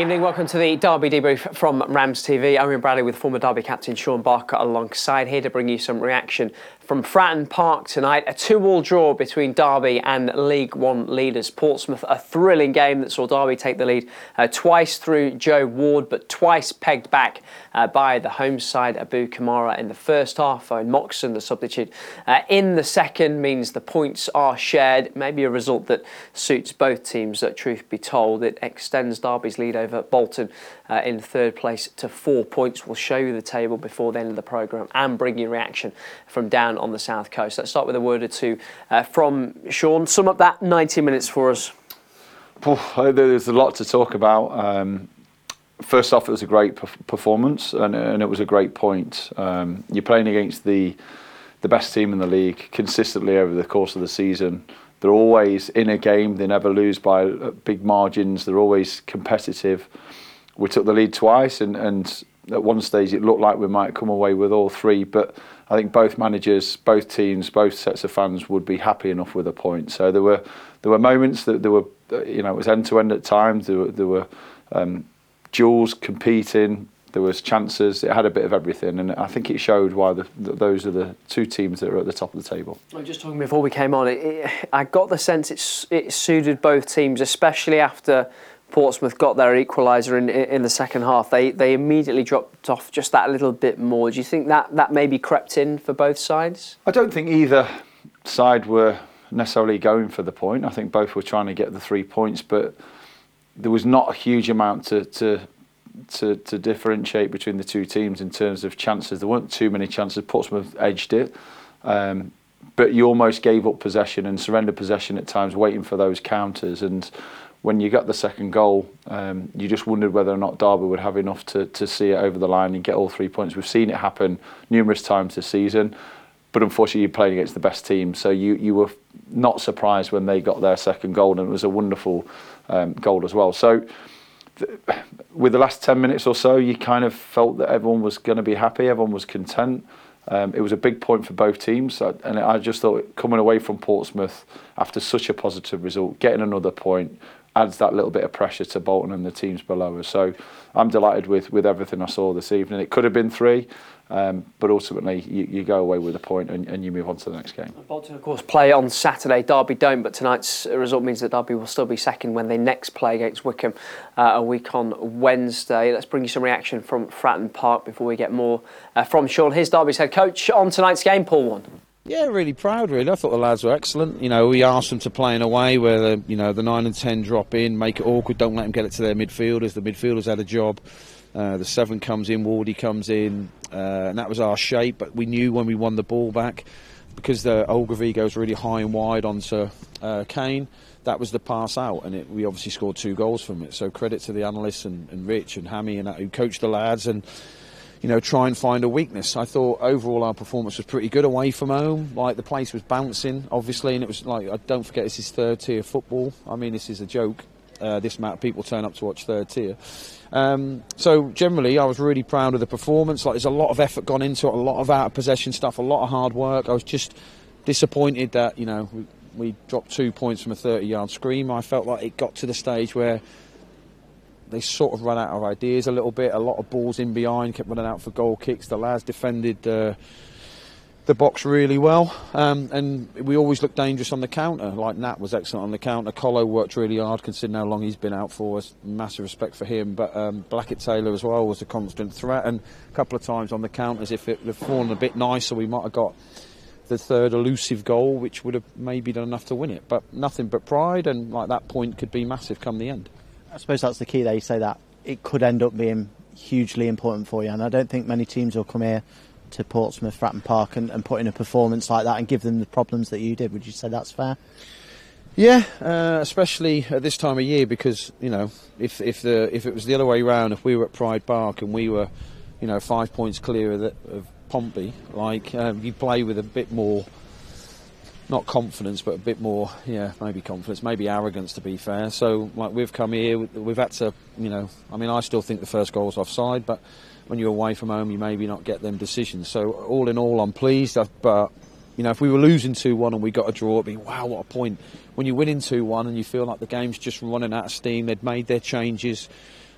Evening, welcome to the Derby debrief from Rams TV. I'm Ian Bradley with former Derby captain Sean Barker alongside, here to bring you some reaction from Fratton Park tonight. A 2-2 draw between Derby and League One leaders Portsmouth. A thrilling game that saw Derby take the lead twice through Joe Ward, but twice pegged back by the home side, Abu Kamara in the first half. Owen Moxon, the substitute, in the second, means the points are shared. Maybe a result that suits both teams, truth be told. It extends Derby's lead over Bolton in third place to 4 points. We'll show you the table before the end of the programme and bring you reaction from down on the south coast. Let's start with a word or two from Sean. Sum up that 90 minutes for us. There's a lot to talk about. First off, it was a great performance and it was a great point. You're playing against the best team in the league consistently over the course of the season. They're always in a game. They never lose by big margins. They're always competitive. We took the lead twice, and at one stage it looked like we might come away with all three. But I think both managers, both teams, both sets of fans would be happy enough with a point. So there were moments that there were, it was end to end at times. There were duels, competing. There was chances. It had a bit of everything, and I think it showed why those are the two teams that are at the top of the table. I was just talking before we came on. I got the sense it suited both teams, especially after Portsmouth got their equaliser in the second half. They immediately dropped off just that little bit more. Do you think that maybe crept in for both sides? I don't think either side were necessarily going for the point. I think both were trying to get the 3 points, but there was not a huge amount to differentiate between the two teams in terms of chances. There weren't too many chances. Portsmouth edged it, but you almost gave up possession and surrendered possession at times, waiting for those counters. And when you got the second goal, you just wondered whether or not Derby would have enough to see it over the line and get all 3 points. We've seen it happen numerous times this season, but unfortunately you're playing against the best team, so you were not surprised when they got their second goal, and it was a wonderful goal as well. So with the last 10 minutes or so, you kind of felt that everyone was going to be happy, everyone was content. It was a big point for both teams, and I just thought coming away from Portsmouth after such a positive result, getting another point adds that little bit of pressure to Bolton and the teams below us. So I'm delighted with everything I saw this evening. It could have been 3, but ultimately you go away with a point and you move on to the next game. Bolton, of course, play on Saturday. Derby don't, but tonight's result means that Derby will still be second when they next play against Wycombe a week on Wednesday. Let's bring you some reaction from Fratton Park before we get more from Sean. Here's Derby's head coach on tonight's game, Paul Warne. Yeah, really proud, really. I thought the lads were excellent. We asked them to play in a way where, the 9 and 10 drop in, make it awkward, don't let them get it to their midfielders. The midfielders had a job. The 7 comes in, Wardy comes in, and that was our shape. But we knew when we won the ball back, because the Ogilvie goes really high and wide onto Kane, that was the pass out, and we obviously scored 2 goals from it. So credit to the analysts and Rich and Hammy and that, who coached the lads and try and find a weakness. I thought overall our performance was pretty good away from home. Like, the place was bouncing, obviously, and it was like, don't forget, this is third tier football. I mean, this is a joke. This amount of people turn up to watch third tier. So generally, I was really proud of the performance. Like, there's a lot of effort gone into it, a lot of out of possession stuff, a lot of hard work. I was just disappointed that we dropped 2 points from a 30-yard scream. I felt like it got to the stage where they sort of run out of ideas a little bit. A lot of balls in behind, kept running out for goal kicks. The lads defended the box really well, and we always looked dangerous on the counter. Like, Nat was excellent on the counter. Colo worked really hard considering how long he's been out for us. Massive respect for him. But Blackett-Taylor as well was a constant threat, and a couple of times on the counters, if it had fallen a bit nicer, we might have got the third elusive goal, which would have maybe done enough to win it. But nothing but pride, and like, that point could be massive come the end. I suppose that's the key there. You say that it could end up being hugely important for you, and I don't think many teams will come here to Portsmouth, Fratton Park and put in a performance like that and give them the problems that you did. Would you say that's fair? Yeah, especially at this time of year, because if it was the other way round, if we were at Pride Park and we were 5 points clear of Pompey, like, you play with a bit more, not confidence, but a bit more, maybe confidence, maybe arrogance, to be fair. So, like, we've come here, we've had to, I still think the first goal's offside, but when you're away from home, you maybe not get them decisions. So, all in all, I'm pleased, but, if we were losing 2-1 and we got a draw, it'd be, wow, what a point. When you're winning 2-1 and you feel like the game's just running out of steam, they'd made their changes,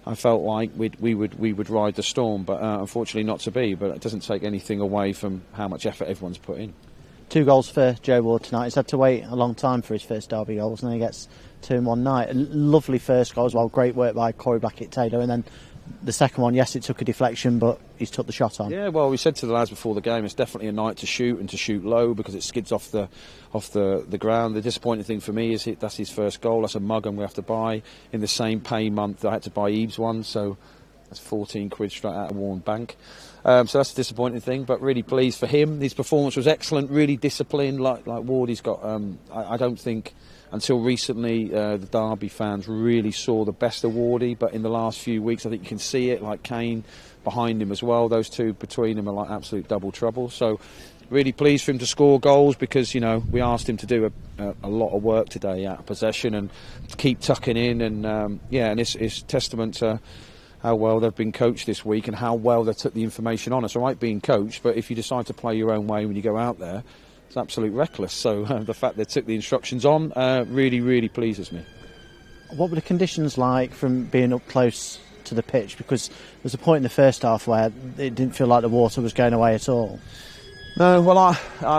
I felt like we would ride the storm, but unfortunately not to be. But it doesn't take anything away from how much effort everyone's put in. 2 goals for Joe Ward tonight. He's had to wait a long time for his first Derby goals, and then he gets 2 in one night. A lovely first goal as well. Great work by Corey Blackett-Taylor, and then the second one, yes, it took a deflection, but he's took the shot on. Yeah, well, we said to the lads before the game, it's definitely a night to shoot and to shoot low because it skids off the ground. The disappointing thing for me is that's his first goal. That's a mug I'm going to have to buy in the same pay month I had to buy Eve's one, so that's 14 quid straight out of Warren Bank. So that's a disappointing thing, but really pleased for him. His performance was excellent, really disciplined. Like Ward, he's got. I don't think until recently the Derby fans really saw the best of Wardy, but in the last few weeks I think you can see it. Like Kane behind him as well. Those two between them are like absolute double trouble. So really pleased for him to score goals because we asked him to do a lot of work today out of possession and to keep tucking in and it's testament to how well they've been coached this week and how well they took the information on. It's all right being coached, but if you decide to play your own way when you go out there, it's absolutely reckless. So the fact they took the instructions on really, really pleases me. What were the conditions like from being up close to the pitch? Because there was a point in the first half where it didn't feel like the water was going away at all. No, well,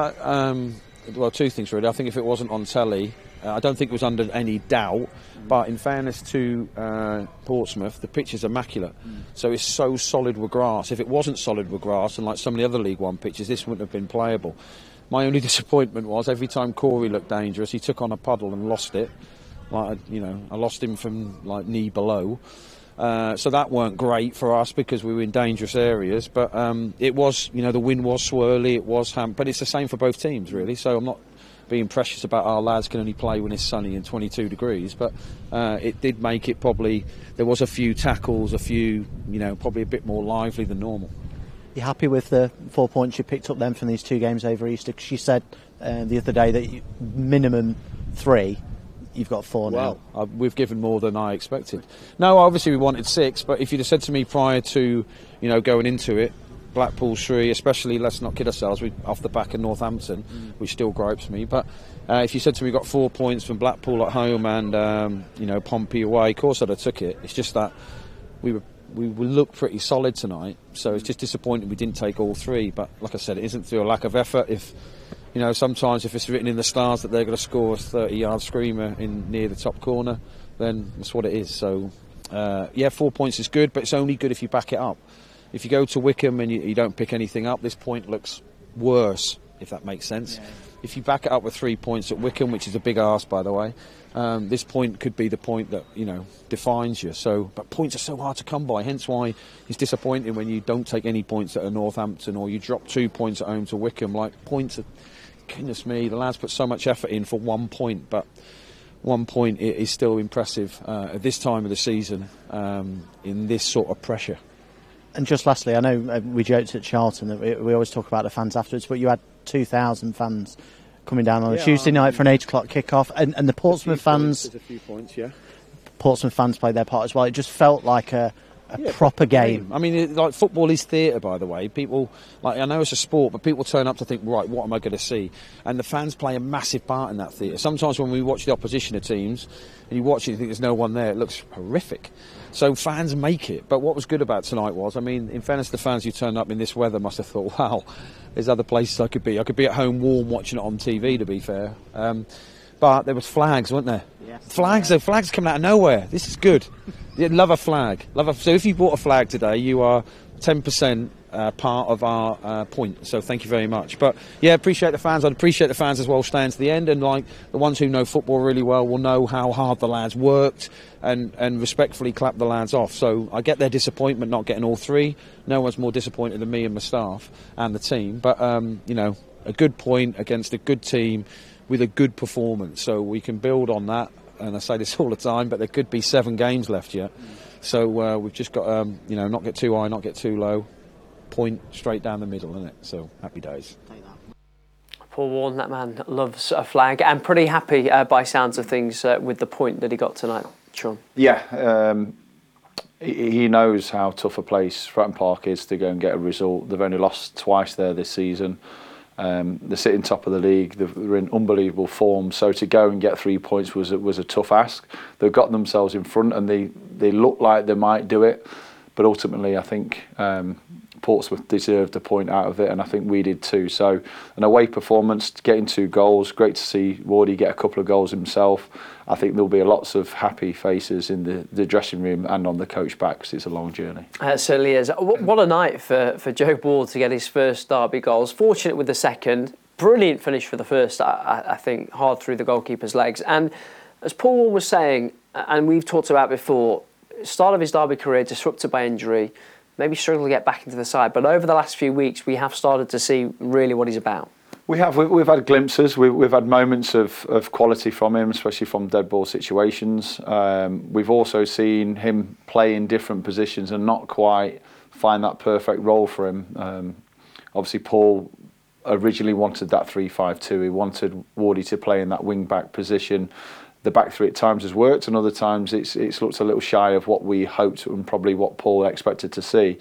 well, 2 things really. I think if it wasn't on telly, I don't think it was under any doubt. But in fairness to Portsmouth, the pitch is immaculate. So it's so solid with grass. If it wasn't solid with grass, and like some of the other League One pitches, this wouldn't have been playable. My only disappointment was every time Corey looked dangerous, he took on a puddle and lost it. I lost him from like knee below. So that weren't great for us because we were in dangerous areas. But it was, the wind was swirly, it was but it's the same for both teams really. So I'm not being precious about our lads can only play when it's sunny and 22 degrees, but it did make it probably, there was a few tackles, probably a bit more lively than normal. You happy with the 4 points you picked up then from these 2 games over Easter? Because you said the other day that minimum 3, you've got 4 now. Well, we've given more than I expected. No, obviously we wanted 6, but if you'd have said to me prior to, going into it, Blackpool 3, especially, let's not kid ourselves, we off the back of Northampton, which still gripes me. But if you said to me we got 4 points from Blackpool at home and Pompey away, of course I'd have took it. It's just that we looked pretty solid tonight, so it's just disappointing we didn't take all 3. But like I said, it isn't through a lack of effort. If sometimes if it's written in the stars that they're going to score a 30-yard screamer in near the top corner, then that's what it is. So 4 points is good, but it's only good if you back it up. If you go to Wickham and you don't pick anything up, this point looks worse, if that makes sense. Yeah. If you back it up with 3 points at Wickham, which is a big arse, by the way, this point could be the point that, defines you. But points are so hard to come by, hence why it's disappointing when you don't take any points at Northampton or you drop 2 points at home to Wickham. Points are, goodness me, the lads put so much effort in for 1 point, but 1 point is still impressive at this time of the season in this sort of pressure. And just lastly, I know we joked at Charlton that we always talk about the fans afterwards, but you had 2,000 fans coming down on a Tuesday night for an 8 o'clock kick-off, and the Portsmouth fans... There's a few points, yeah. Portsmouth fans played their part as well. It just felt like a proper game. I mean, football is theatre, by the way. People, I know it's a sport, but people turn up to think, right, what am I going to see? And the fans play a massive part in that theatre. Sometimes when we watch the opposition teams, and you watch it and you think there's no one there, it looks horrific. So fans make it. But what was good about tonight was, in fairness to the fans who turned up in this weather must have thought, wow, there's other places I could be. I could be at home warm watching it on TV, to be fair. But there was flags, weren't there? Yes. Flags coming out of nowhere. This is good. You love a flag. So if you bought a flag today, you are 10% part of our point. So thank you very much. But yeah, appreciate the fans. I'd appreciate the fans as well staying to the end. And the ones who know football really well will know how hard the lads worked and respectfully clap the lads off. So I get their disappointment not getting all 3. No one's more disappointed than me and my staff and the team. But a good point against a good team with a good performance. So we can build on that. And I say this all the time, but there could be 7 games left yet. So we've just got, not get too high, not get too low. Point straight down the middle, isn't it? So happy days. Paul Warne, that man loves a flag, and pretty happy by sounds of things with the point that he got tonight, Sean. Yeah, he knows how tough a place Fratton Park is to go and get a result. They've only lost twice there this season. They're sitting top of the league. They're in unbelievable form. So to go and get 3 points was a tough ask. They've got themselves in front, and they look like they might do it. But ultimately, I think Portsmouth deserved a point out of it, and I think we did too. So an away performance, getting 2 goals. Great to see Wardy get a couple of goals himself. I think there'll be lots of happy faces in the dressing room and on the coach back, because it's a long journey. It certainly is. What a night for Joe Ward to get his first Derby goals. Fortunate with the second. Brilliant finish for the first, I think, hard through the goalkeeper's legs. And as Paul Warne was saying, and we've talked about before, start of his Derby career disrupted by injury, maybe struggled to get back into the side. But over the last few weeks, we have started to see really what he's about. We've had glimpses. We've had moments of quality from him, especially from dead ball situations. We've also seen him play in different positions and not quite find that perfect role for him. Obviously, Paul originally wanted that 3-5-2. He wanted Wardy to play in that wing back position. The back three at times has worked, and other times it's looked a little shy of what we hoped and probably what Paul expected to see.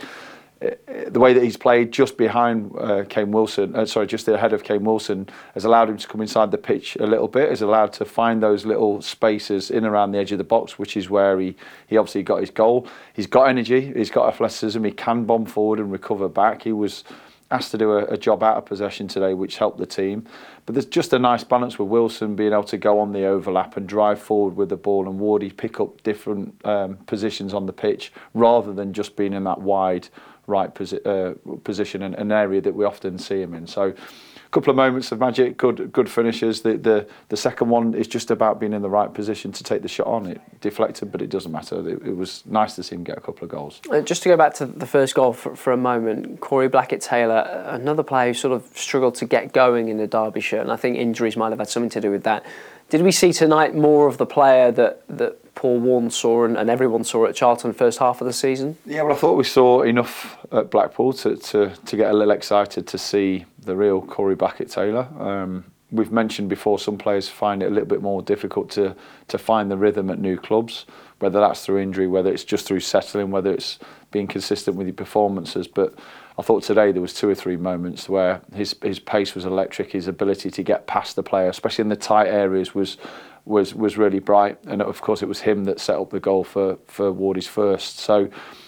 The way that he's played just behind Kane Wilson, just ahead of Kane Wilson, has allowed him to come inside the pitch a little bit, has allowed to find those little spaces in around the edge of the box, which is where he obviously got his goal. He's got energy, he's got athleticism, he can bomb forward and recover back. He was asked to do a job out of possession today, which helped the team. But there's just a nice balance with Wilson being able to go on the overlap and drive forward with the ball, and Wardy pick up different positions on the pitch rather than just being in that wide right position and an area that we often see him in. So a couple of moments of magic, good finishes. The second one is just about being in the right position to take the shot on. It deflected, but it doesn't matter. It was nice to see him get a couple of goals. Just to go back to the first goal for a moment, Corey Blackett-Taylor, another player who sort of struggled to get going in the Derby shirt, and I think injuries might have had something to do with that. Did we see tonight more of the player that Paul Warne saw and everyone saw at Charlton first half of the season? Yeah, well, I thought we saw enough at Blackpool to get a little excited to see the real Corey Blackett-Taylor. We've mentioned before some players find it a little bit more difficult to find the rhythm at new clubs, whether that's through injury, whether it's just through settling, whether it's being consistent with your performances. But I thought today there was 2 or 3 moments where his pace was electric, his ability to get past the player, especially in the tight areas, was really bright. And of course it was him that set up the goal for Wardy's first. So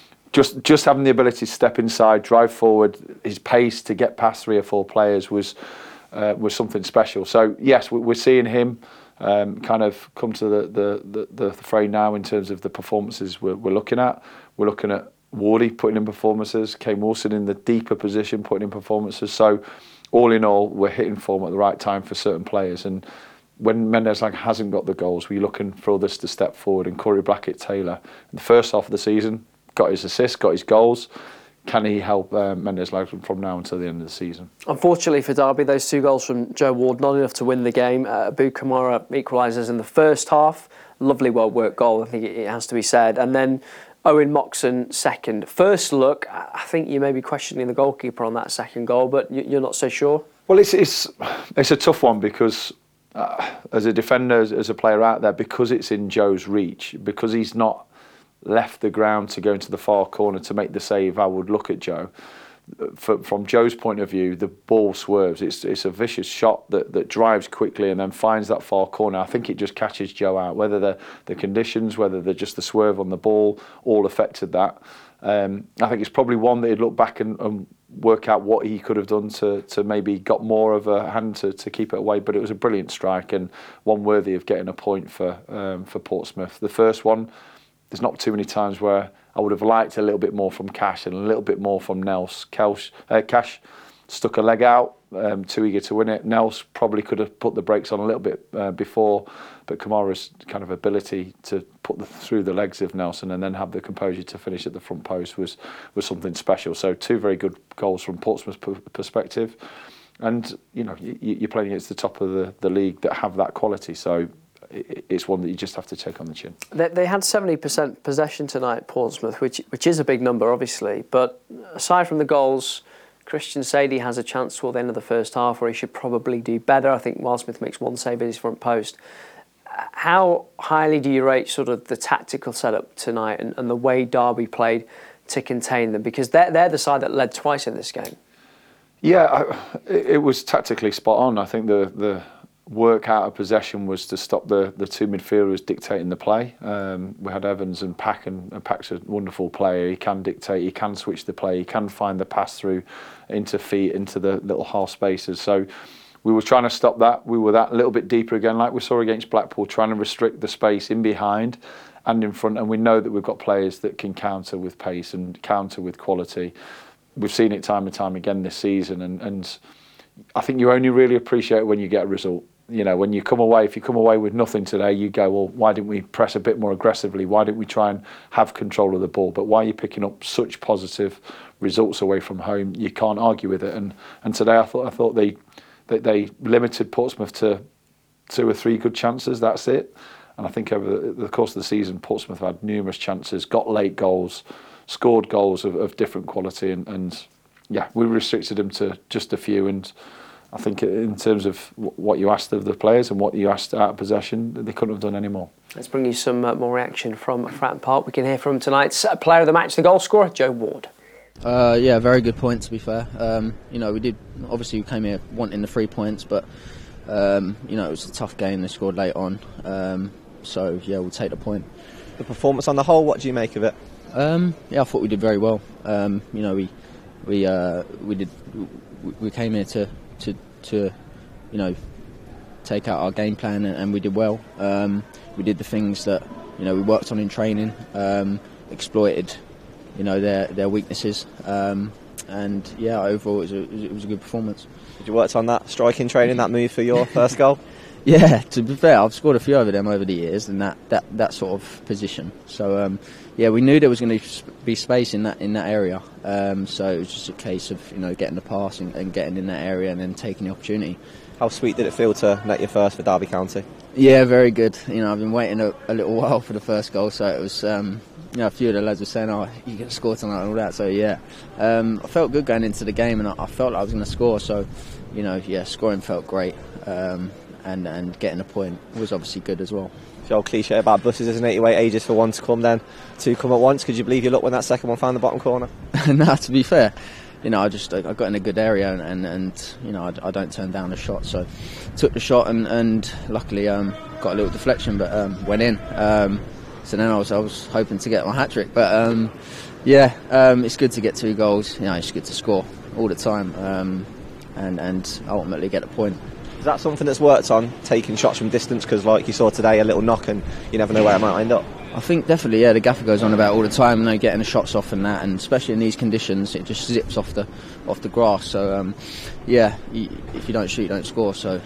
just having the ability to step inside, drive forward, his pace to get past 3 or 4 players was something special. So yes, we're seeing him kind of come to the fray now in terms of the performances we're looking at. We're looking at Wardy putting in performances, Kane Wilson in the deeper position putting in performances. So all in all, we're hitting form at the right time for certain players. And when Mendes-Lang hasn't got the goals, we're looking for others to step forward. And Corey Blackett-Taylor, in the first half of the season, got his assists, got his goals. Can he help Mendes-Lang from now until the end of the season? Unfortunately for Derby, those 2 goals from Joe Ward, not enough to win the game. Abu Kamara equalises in the first half. Lovely, well-worked goal, I think it has to be said. And then Owen Moxon second. First look, I think you may be questioning the goalkeeper on that second goal, but you're not so sure? Well, it's a tough one because as a defender, as a player out there, because it's in Joe's reach, because he's not left the ground to go into the far corner to make the save, I would look at Joe. From Joe's point of view, the ball swerves. It's a vicious shot that drives quickly and then finds that far corner. I think it just catches Joe out. Whether the conditions, whether they're just the swerve on the ball, all affected that. I think it's probably one that he'd look back and work out what he could have done to maybe got more of a hand to keep it away. But it was a brilliant strike and one worthy of getting a point for Portsmouth. The first one, there's not too many times where I would have liked a little bit more from Cash and a little bit more from Nels. Cash stuck a leg out, too eager to win it. Nels probably could have put the brakes on a little bit before, but Kamara's kind of ability to put through the legs of Nelson and then have the composure to finish at the front post was something special. So 2 very good goals from Portsmouth's perspective. And, you know, you're playing against the top of the league that have that quality. So it's one that you just have to take on the chin. They had 70% possession tonight, Portsmouth, which is a big number, obviously. But aside from the goals, Christian Sadie has a chance toward the end of the first half where he should probably do better. I think Wildsmith makes 1 save at his front post. How highly do you rate sort of the tactical setup tonight and the way Derby played to contain them? Because they're the side that led twice in this game. Yeah, it was tactically spot on. I think the work out of possession was to stop the two midfielders dictating the play. We had Evans and Pack, and Pack's a wonderful player. He can dictate, he can switch the play, he can find the pass through into feet, into the little half spaces. So we were trying to stop that. We were that little bit deeper again, like we saw against Blackpool, trying to restrict the space in behind and in front. And we know that we've got players that can counter with pace and counter with quality. We've seen it time and time again this season, and I think you only really appreciate it when you get a result. You know, when you come away, if you come away with nothing today, you go, well, why didn't we press a bit more aggressively? Why didn't we try and have control of the ball? But why are you picking up such positive results away from home? You can't argue with it. And today I thought they limited Portsmouth to 2 or 3 good chances. That's it. And I think over the course of the season, Portsmouth had numerous chances, got late goals, scored goals of different quality, and yeah, we restricted them to just a few. And I think in terms of what you asked of the players and what you asked out of possession, they couldn't have done any more. Let's bring you some more reaction from Fratton Park. We can hear from tonight's player of the match, the goal scorer, Joe Ward. Yeah, very good point, to be fair. You know, we came here wanting the 3 points, but you know, it was a tough game. They scored late on, so yeah, we'll take the point. The performance on the whole, what do you make of it? Yeah, I thought we did very well. You know, we came here to you know, take out our game plan, and we did well. We did the things that, you know, we worked on in training, exploited, you know, their weaknesses, and yeah, overall it was a good performance. Did you work on that striking training, that move for your first goal? Yeah, to be fair, I've scored a few over them over the years in that sort of position. So yeah, we knew there was going to be space in that area. So it was just a case of, you know, getting the pass and getting in that area and then taking the opportunity. How sweet did it feel to net your first for Derby County? Yeah, very good. You know, I've been waiting a little while for the first goal, so it was. You know, a few of the lads were saying, "Oh, you're going to score tonight" and all that. So yeah, I felt good going into the game, and I felt like I was going to score. So, you know, yeah, scoring felt great. And getting a point was obviously good as well. The old cliche about buses, isn't it? You wait ages for one to come, then 2 come at once. Could you believe your luck when that second one found the bottom corner? No, to be fair, you know, I got in a good area, and you know, I don't turn down a shot. So took the shot and luckily got a little deflection, but went in. So then I was hoping to get my hat trick, but yeah, it's good to get 2 goals. You know, it's good to score all the time, and ultimately get a point. Is that something that's worked on, taking shots from distance? Because like you saw today, a little knock and you never know where it might end up. I think definitely, yeah, the gaffer goes on about all the time, you know, getting the shots off and that, and especially in these conditions, it just zips off the grass. So yeah, if you don't shoot, you don't score. So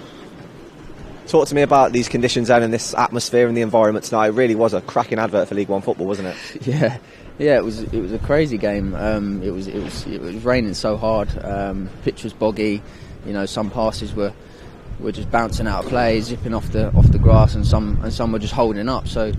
talk to me about these conditions then and this atmosphere and the environment tonight. It really was a cracking advert for League One football, wasn't it? Yeah, it was a crazy game. It was raining so hard. Pitch was boggy. You know, some passes were just bouncing out of play, zipping off the grass, and some were just holding up. So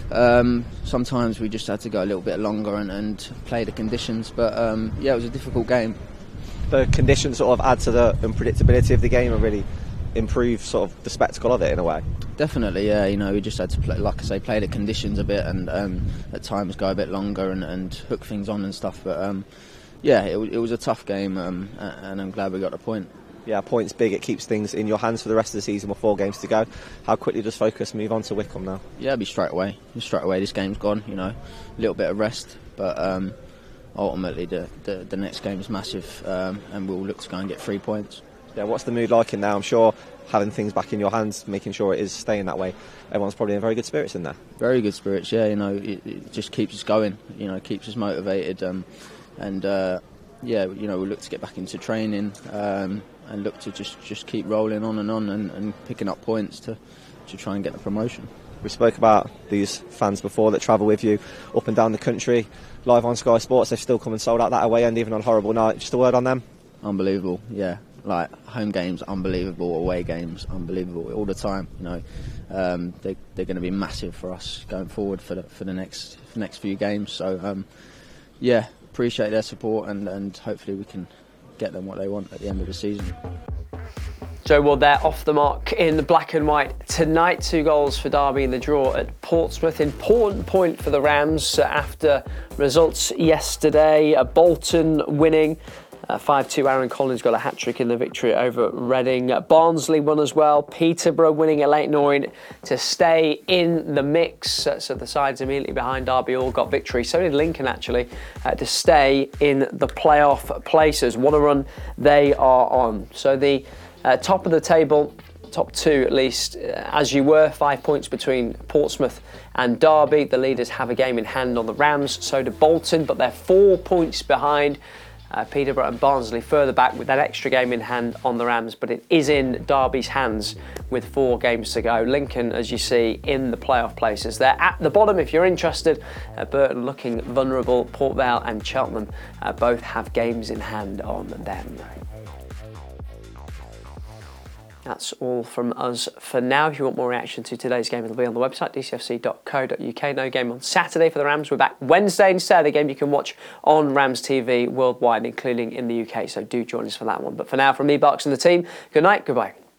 sometimes we just had to go a little bit longer and play the conditions. But yeah, it was a difficult game. The conditions sort of add to the unpredictability of the game and really improve sort of the spectacle of it in a way. Definitely, yeah. You know, we just had to play, like I say, play the conditions a bit, and at times go a bit longer and hook things on and stuff. But yeah, it was a tough game, and I'm glad we got the point. Yeah, points big. It keeps things in your hands for the rest of the season with 4 games to go. How quickly does focus move on to Wycombe now? Yeah, it'll be straight away. This game's gone. You know, a little bit of rest, but ultimately the next game is massive, and we'll look to go and get 3 points. Yeah, what's the mood like in there? I'm sure having things back in your hands, making sure it is staying that way. Everyone's probably in very good spirits in there. Very good spirits. Yeah, you know, it just keeps us going. You know, keeps us motivated, and yeah, you know, we look to get back into training. And look to just keep rolling on and picking up points to try and get the promotion. We spoke about these fans before that travel with you up and down the country, live on Sky Sports. They've still come and sold out that away end, even on a horrible night. Just a word on them? Unbelievable, yeah. Like, home games, unbelievable. Away games, unbelievable. All the time, you know. They're going to be massive for us going forward for the next few games. So, yeah, appreciate their support and hopefully we can get them what they want at the end of the season. Joe Ward there, off the mark in the black and white tonight. 2 goals for Derby in the draw at Portsmouth. Important point for the Rams after results yesterday. Bolton winning 5-2, Aaron Collins got a hat-trick in the victory over Reading. Barnsley won as well. Peterborough winning at Leyton Orient to stay in the mix. So the sides immediately behind Derby all got victory. So did Lincoln, actually, to stay in the playoff places. What a run they are on. So the top of the table, top two at least, as you were, 5 points between Portsmouth and Derby. The leaders have a game in hand on the Rams, so do Bolton, but they're 4 points behind. Peterborough and Barnsley further back with that extra game in hand on the Rams, but it is in Derby's hands with 4 games to go. Lincoln, as you see, in the playoff places. They're at the bottom if you're interested. Burton looking vulnerable. Port Vale and Cheltenham both have games in hand on them. That's all from us for now. If you want more reaction to today's game, it'll be on the website, dcfc.co.uk. No game on Saturday for the Rams. We're back Wednesday instead. A game you can watch on Rams TV worldwide, including in the UK. So do join us for that one. But for now, from me, Barks, and the team, good night, goodbye.